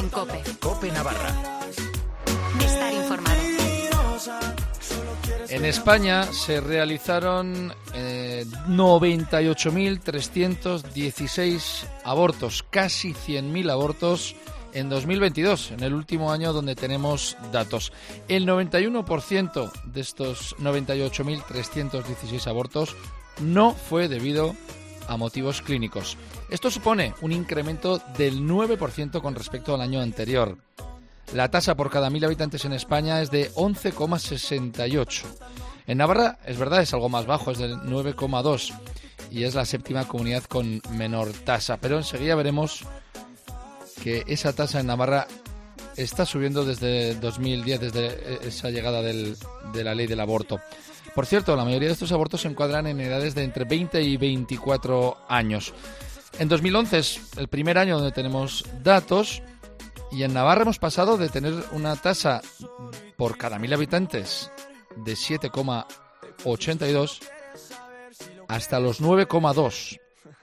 En COPE. COPE Navarra. Estar informado. En España se realizaron 98.316 abortos, casi 100.000 abortos en 2022, en el último año donde tenemos datos. El 91% de estos 98.316 abortos no fue debido a motivos clínicos. Esto supone un incremento del 9% con respecto al año anterior. La tasa por cada 1.000 habitantes en España es de 11,68. En Navarra, es verdad, es algo más bajo, es del 9,2 y es la séptima comunidad con menor tasa. Pero enseguida veremos que esa tasa en Navarra está subiendo desde 2010, desde esa llegada de la ley del aborto. Por cierto, la mayoría de estos abortos se encuadran en edades de entre 20 y 24 años. En 2011 es el primer año donde tenemos datos y en Navarra hemos pasado de tener una tasa por cada 1.000 habitantes de 7,82 hasta los 9,2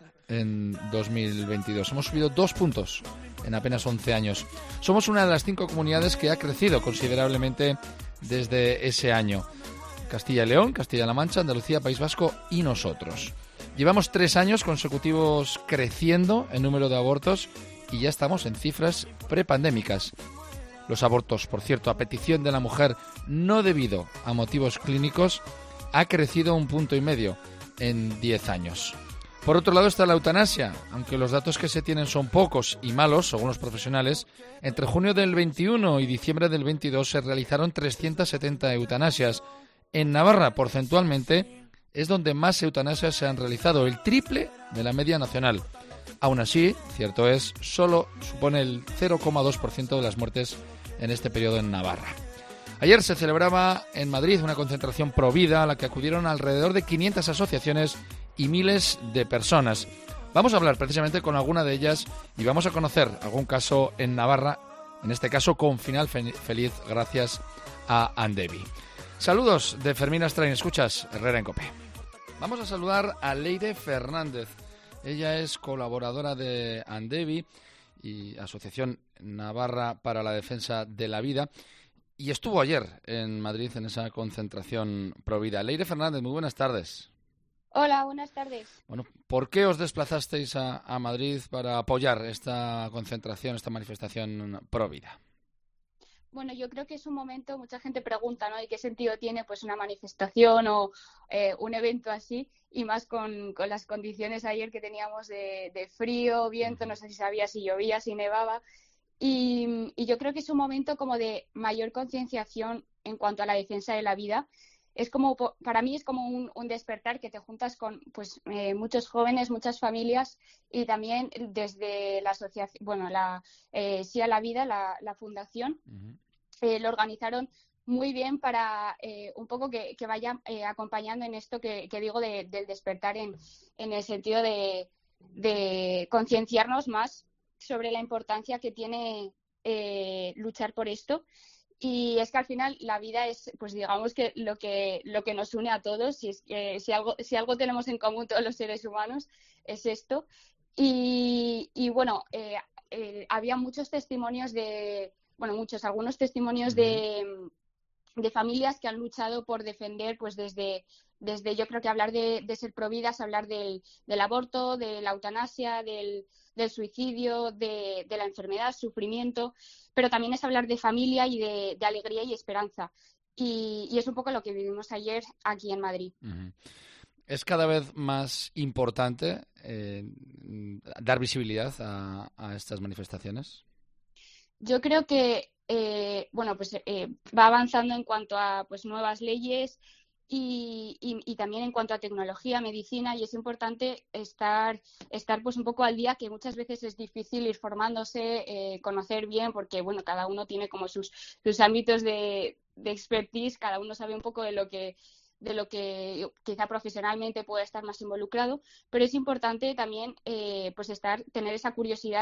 en 2022. Hemos subido 2 puntos en apenas 11 años. Somos una de las 5 comunidades que ha crecido considerablemente desde ese año. Castilla y León, Castilla-La Mancha, Andalucía, País Vasco y nosotros. Llevamos 3 años consecutivos creciendo en número de abortos y ya estamos en cifras prepandémicas. Los abortos, por cierto, a petición de la mujer, no debido a motivos clínicos, ha crecido 1,5 puntos en 10 años. Por otro lado está la eutanasia. Aunque los datos que se tienen son pocos y malos, según los profesionales, entre junio del 21 y diciembre del 22 se realizaron 370 eutanasias. En Navarra, porcentualmente, es donde más eutanasias se han realizado, el triple de la media nacional. Aún así, cierto es, solo supone el 0,2% de las muertes en este periodo en Navarra. Ayer se celebraba en Madrid una concentración pro vida a la que acudieron alrededor de 500 asociaciones y miles de personas. Vamos a hablar precisamente con alguna de ellas y vamos a conocer algún caso en Navarra, en este caso con final feliz gracias a Andevi. Saludos de Fermín Astrain, escuchas Herrera en COPE. Vamos a saludar a Leire Fernández. Ella es colaboradora de Andevi y Asociación Navarra para la Defensa de la Vida y estuvo ayer en Madrid en esa concentración pro vida. Leire Fernández, muy buenas tardes. Hola, buenas tardes. Bueno, ¿por qué os desplazasteis a Madrid para apoyar esta concentración, esta manifestación pro vida? Bueno, yo creo que es un momento, mucha gente pregunta, ¿no? ¿Y qué sentido tiene pues una manifestación o un evento así? Y más con las condiciones ayer que teníamos de frío, viento, no sé si sabía si llovía, si nevaba. Y yo creo que es un momento como de mayor concienciación en cuanto a la defensa de la vida. Es como, para mí es como un despertar que te juntas con pues muchos jóvenes, muchas familias y también desde la asociación, bueno, Sí a la Vida, la fundación, lo organizaron muy bien para un poco que vaya acompañando en esto que digo del despertar en el sentido de concienciarnos más sobre la importancia que tiene luchar por esto. Y es que al final la vida es, pues digamos que lo que nos une a todos, y es que si algo tenemos en común todos los seres humanos es esto. Y bueno, había muchos testimonios algunos testimonios de familias que han luchado por defender, pues desde yo creo que hablar de ser providas, hablar del aborto, de la eutanasia, del suicidio, de la enfermedad, sufrimiento, pero también es hablar de familia y de alegría y esperanza. Y es un poco lo que vivimos ayer aquí en Madrid. Uh-huh. ¿Es cada vez más importante dar visibilidad a estas manifestaciones? Yo creo que va avanzando en cuanto a pues nuevas leyes y también en cuanto a tecnología, medicina, y es importante estar pues un poco al día, que muchas veces es difícil ir formándose, conocer bien, porque bueno, cada uno tiene como sus ámbitos de expertise, cada uno sabe un poco de lo que quizá profesionalmente pueda estar más involucrado, pero es importante también tener esa curiosidad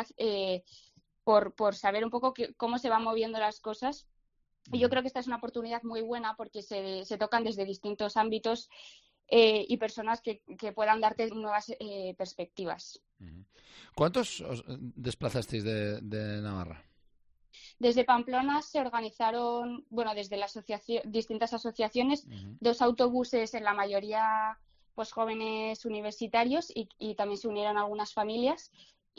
por saber un poco cómo se van moviendo las cosas. Y yo creo que esta es una oportunidad muy buena porque se tocan desde distintos ámbitos y personas que puedan darte nuevas perspectivas. ¿Cuántos os desplazasteis de Navarra? Desde Pamplona se organizaron, bueno, desde la distintas asociaciones, 2 autobuses, en la mayoría pues jóvenes universitarios, y también se unieron algunas familias.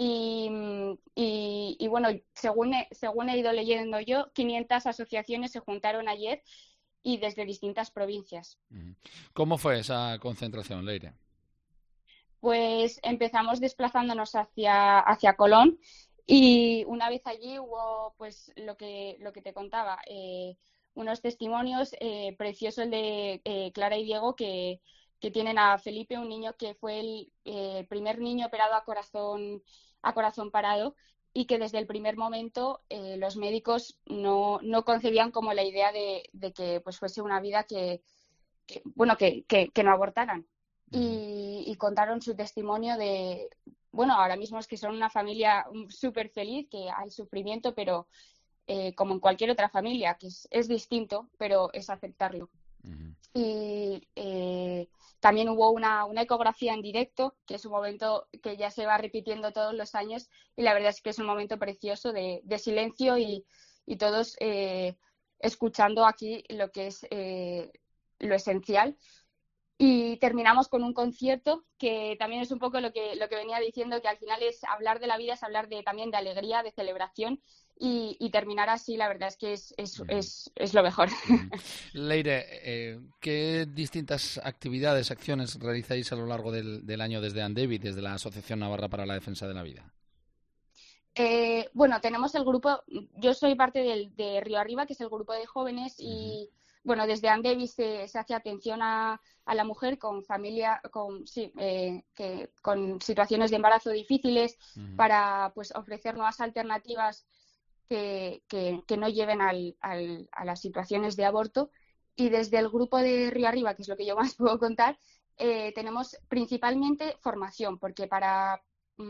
Y bueno, según he ido leyendo yo, 500 asociaciones se juntaron ayer y desde distintas provincias. ¿Cómo fue esa concentración, Leire? Pues empezamos desplazándonos hacia Colón, y una vez allí hubo pues lo que te contaba, unos testimonios preciosos, el de Clara y Diego, que tienen a Felipe, un niño que fue el primer niño operado a corazón parado, y que desde el primer momento los médicos no concebían como la idea de que pues fuese una vida que no abortaran. Y contaron su testimonio de, bueno, ahora mismo es que son una familia súper feliz, que hay sufrimiento, pero como en cualquier otra familia, que es distinto, pero es aceptarlo. Y también hubo una ecografía en directo, que es un momento que ya se va repitiendo todos los años, y la verdad es que es un momento precioso de silencio, y todos escuchando aquí lo que es lo esencial. Y terminamos con un concierto, que también es un poco lo que venía diciendo, que al final es hablar de la vida, es hablar también de alegría, de celebración, y terminar así, la verdad es que es lo mejor. Leire, ¿qué distintas actividades, acciones realizáis a lo largo del año desde Andevi, desde la Asociación Navarra para la Defensa de la Vida? Bueno, tenemos el grupo, yo soy parte de Río Arriba, que es el grupo de jóvenes, y bueno, desde Andevi se hace atención a la mujer con familia, con situaciones de embarazo difíciles, para pues ofrecer nuevas alternativas que no lleven a las situaciones de aborto. Y desde el grupo de Río Arriba, que es lo que yo más puedo contar, tenemos principalmente formación, porque para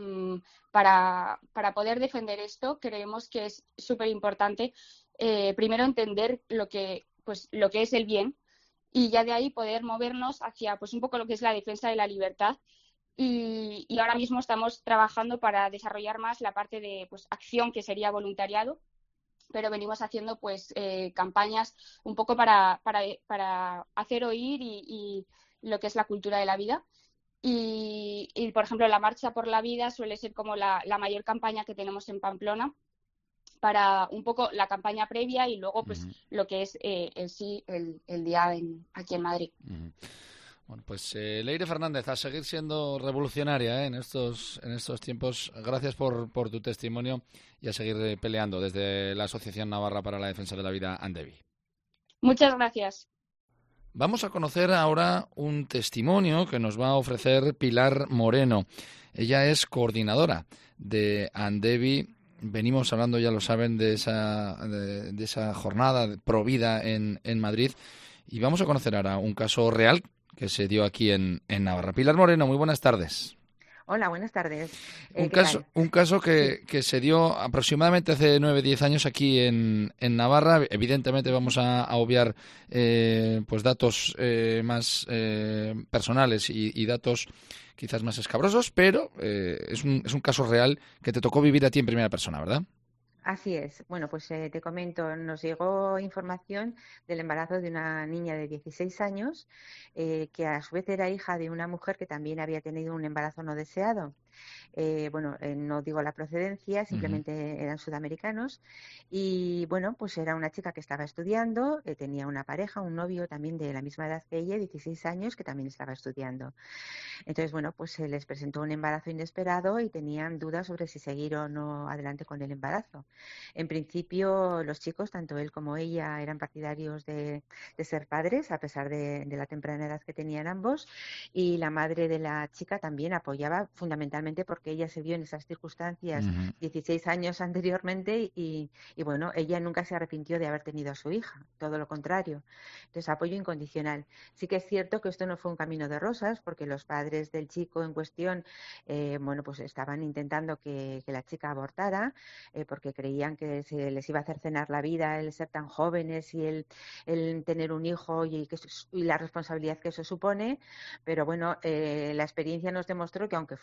poder defender esto creemos que es súper importante primero entender lo que es el bien, y ya de ahí poder movernos hacia pues un poco lo que es la defensa de la libertad. Y ahora mismo estamos trabajando para desarrollar más la parte de pues acción, que sería voluntariado, pero venimos haciendo pues campañas un poco para hacer oír y lo que es la cultura de la vida. Y, por ejemplo, la Marcha por la Vida suele ser como la mayor campaña que tenemos en Pamplona, para un poco la campaña previa, y luego pues lo que es el día aquí en Madrid. Bueno, pues Leire Fernández, a seguir siendo revolucionaria en estos tiempos. Gracias por tu testimonio, y a seguir peleando desde la Asociación Navarra para la Defensa de la Vida, Andevi. Muchas gracias. Vamos a conocer ahora un testimonio que nos va a ofrecer Pilar Moreno. Ella es coordinadora de Andevi. Venimos hablando, ya lo saben, de esa jornada pro vida en Madrid, y vamos a conocer ahora un caso real que se dio aquí en Navarra. Pilar Moreno, muy buenas tardes. Hola, buenas tardes. Un caso que se dio aproximadamente hace 9-10 años aquí en Navarra. Evidentemente vamos a obviar pues datos más personales y datos quizás más escabrosos, pero es un caso real que te tocó vivir a ti en primera persona, ¿verdad? Así es. Bueno, pues te comento, nos llegó información del embarazo de una niña de 16 años, que a su vez era hija de una mujer que también había tenido un embarazo no deseado. No digo la procedencia, simplemente eran sudamericanos. Y bueno, pues era una chica que estaba estudiando, tenía una pareja, un novio también de la misma edad que ella, 16 años, que también estaba estudiando. Entonces, bueno, pues se les presentó un embarazo inesperado y tenían dudas sobre si seguir o no adelante con el embarazo. En principio, los chicos, tanto él como ella, eran partidarios de ser padres, a pesar de la temprana edad que tenían ambos, y la madre de la chica también apoyaba, fundamentalmente porque ella se vio en esas circunstancias 16 años anteriormente, y bueno, ella nunca se arrepintió de haber tenido a su hija, todo lo contrario. Entonces, apoyo incondicional. Sí que es cierto que esto no fue un camino de rosas, porque los padres del chico en cuestión, bueno, pues estaban intentando que la chica abortara, porque creían que se les iba a cercenar la vida el ser tan jóvenes y el tener un hijo y la responsabilidad que eso supone. Pero bueno, la experiencia nos demostró que aunque fue difícil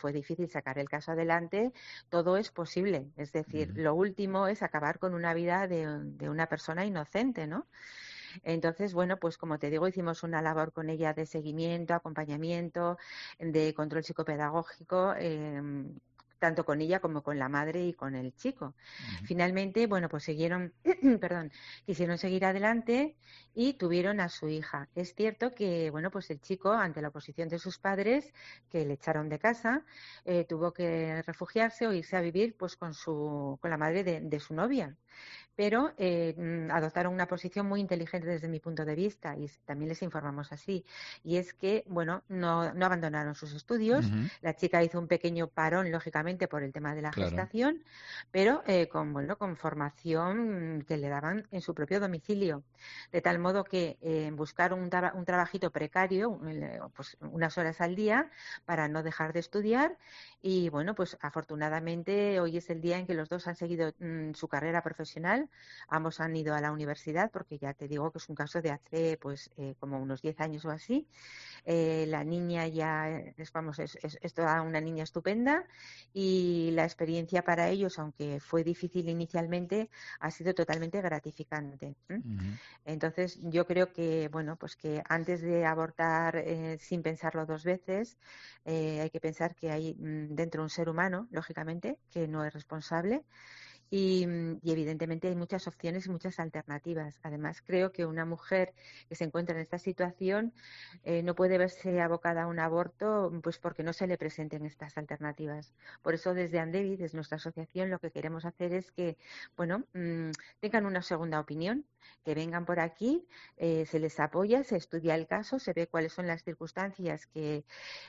y sacar el caso adelante, todo es posible. Es decir, lo último es acabar con una vida de una persona inocente, ¿no? Entonces, bueno, pues como te digo, hicimos una labor con ella de seguimiento, acompañamiento, de control psicopedagógico, tanto con ella como con la madre y con el chico. Finalmente, bueno, pues quisieron seguir adelante y tuvieron a su hija. Es cierto que, bueno, pues el chico, ante la oposición de sus padres, que le echaron de casa, tuvo que refugiarse o irse a vivir pues con la madre de su novia. Pero adoptaron una posición muy inteligente desde mi punto de vista y también les informamos así. Y es que, bueno, no abandonaron sus estudios. La chica hizo un pequeño parón, lógicamente, por el tema de la gestación, pero con formación que le daban en su propio domicilio. De tal modo que buscaron un trabajito precario, pues unas horas al día, para no dejar de estudiar. Y, bueno, pues afortunadamente hoy es el día en que los dos han seguido su carrera profesional. Ambos han ido a la universidad, porque ya te digo que es un caso de hace pues como unos 10 años o así. La niña ya es toda una niña estupenda y la experiencia para ellos, aunque fue difícil inicialmente, ha sido totalmente gratificante. Entonces yo creo que, bueno, pues que antes de abortar sin pensarlo dos veces, hay que pensar que hay dentro un ser humano, lógicamente, que no es responsable. Y evidentemente hay muchas opciones y muchas alternativas. Además, creo que una mujer que se encuentra en esta situación no puede verse abocada a un aborto pues porque no se le presenten estas alternativas. Por eso, desde Andevi, desde nuestra asociación, lo que queremos hacer es que, bueno, tengan una segunda opinión, que vengan por aquí, se les apoya, se estudia el caso, se ve cuáles son las circunstancias que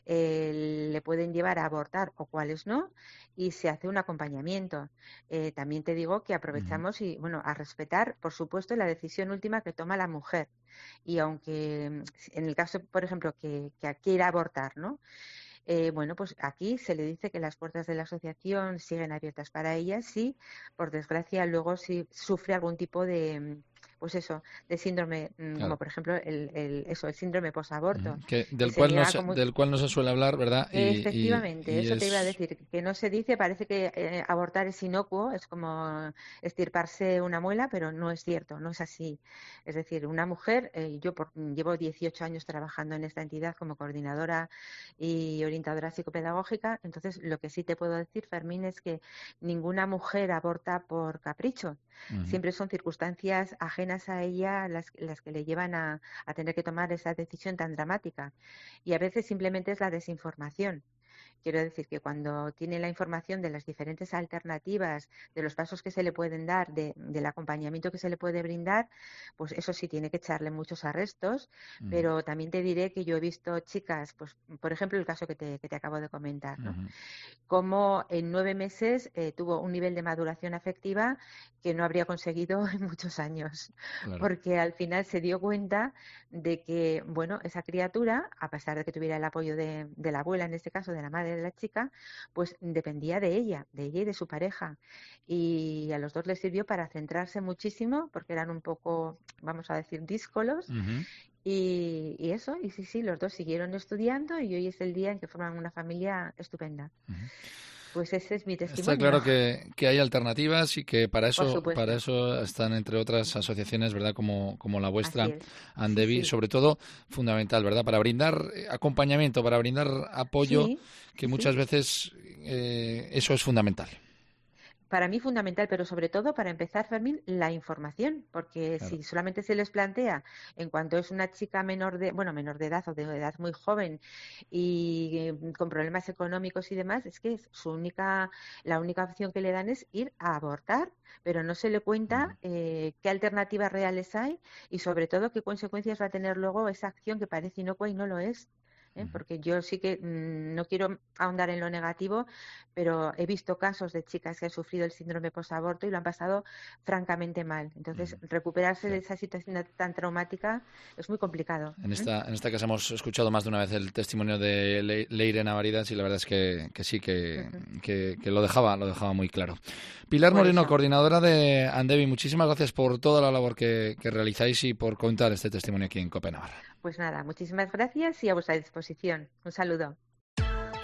le pueden llevar a abortar o cuáles no, y se hace un acompañamiento. También te digo que aprovechamos y, bueno, a respetar, por supuesto, la decisión última que toma la mujer. Y aunque en el caso, por ejemplo, que quiera abortar, ¿no? Bueno, pues aquí se le dice que las puertas de la asociación siguen abiertas para ella, sí, por desgracia, luego si sufre algún tipo de, pues eso, de síndrome, como por ejemplo el síndrome posaborto. Del cual no se suele hablar, ¿verdad? Efectivamente, eso te iba a decir, que no se dice, parece que abortar es inocuo, es como extirparse una muela, pero no es cierto, no es así. Es decir, una mujer, llevo 18 años trabajando en esta entidad como coordinadora y orientadora psicopedagógica, entonces lo que sí te puedo decir, Fermín, es que ninguna mujer aborta por capricho. Siempre son circunstancias ajenas a ella las que le llevan a tener que tomar esa decisión tan dramática. Y a veces simplemente es la desinformación. Quiero decir que cuando tiene la información de las diferentes alternativas, de los pasos que se le pueden dar, del acompañamiento que se le puede brindar, pues eso sí, tiene que echarle muchos arrestos, pero también te diré que yo he visto chicas, pues por ejemplo el caso que te acabo de comentar, ¿no? Como en 9 meses tuvo un nivel de maduración afectiva que no habría conseguido en muchos años, porque al final se dio cuenta de que, bueno, esa criatura, a pesar de que tuviera el apoyo de la abuela, en este caso de la madre de la chica, pues dependía de ella y de su pareja. Y a los dos les sirvió para centrarse muchísimo, porque eran un poco, vamos a decir, díscolos. Y eso, y sí, los dos siguieron estudiando y hoy es el día en que forman una familia estupenda. Pues ese es mi testimonio. Está claro que hay alternativas y que para eso están, entre otras asociaciones, ¿verdad? Como la vuestra, Andevi, sobre todo fundamental, ¿verdad? Para brindar acompañamiento, para brindar apoyo, que muchas veces eso es fundamental. Para mí fundamental, pero sobre todo para empezar, Fermín, la información, porque si solamente se les plantea en cuanto es una chica menor de edad o de edad muy joven y con problemas económicos y demás, es que la única opción que le dan es ir a abortar, pero no se le cuenta qué alternativas reales hay y sobre todo qué consecuencias va a tener luego esa acción que parece inocua y no lo es. Porque yo sí que no quiero ahondar en lo negativo, pero he visto casos de chicas que han sufrido el síndrome posaborto y lo han pasado francamente mal. Entonces, recuperarse de esa situación tan traumática es muy complicado. En esta casa hemos escuchado más de una vez el testimonio de Leire Navaridas y la verdad es que sí, que lo dejaba muy claro. Pilar Moreno, coordinadora de Andevi, muchísimas gracias por toda la labor que realizáis y por contar este testimonio aquí en COPE Navarra. Pues nada, muchísimas gracias y a vuestra disposición. Un saludo.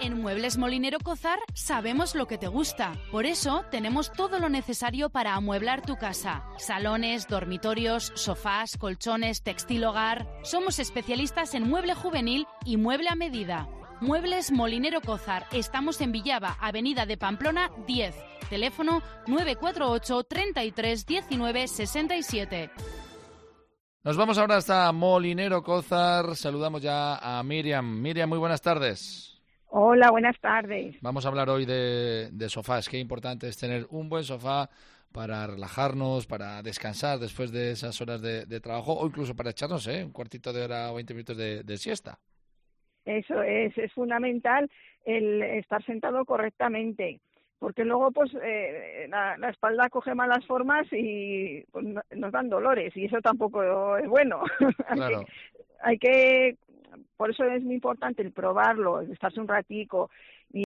En Muebles Molinero Cózar sabemos lo que te gusta. Por eso tenemos todo lo necesario para amueblar tu casa. Salones, dormitorios, sofás, colchones, textil hogar. Somos especialistas en mueble juvenil y mueble a medida. Muebles Molinero Cózar. Estamos en Villava, Avenida de Pamplona 10. Teléfono 948 33 19 67. Nos vamos ahora hasta Molinero Cózar. Saludamos ya a Miriam. Miriam, muy buenas tardes. Hola, buenas tardes. Vamos a hablar hoy de sofás. Qué importante es tener un buen sofá para relajarnos, para descansar después de esas horas de trabajo o incluso para echarnos un cuartito de hora o 20 minutos de siesta. Eso es fundamental el estar sentado correctamente, porque luego pues la espalda coge malas formas y pues, nos dan dolores y eso tampoco es bueno. Claro. Por eso es muy importante el probarlo, el estarse un ratico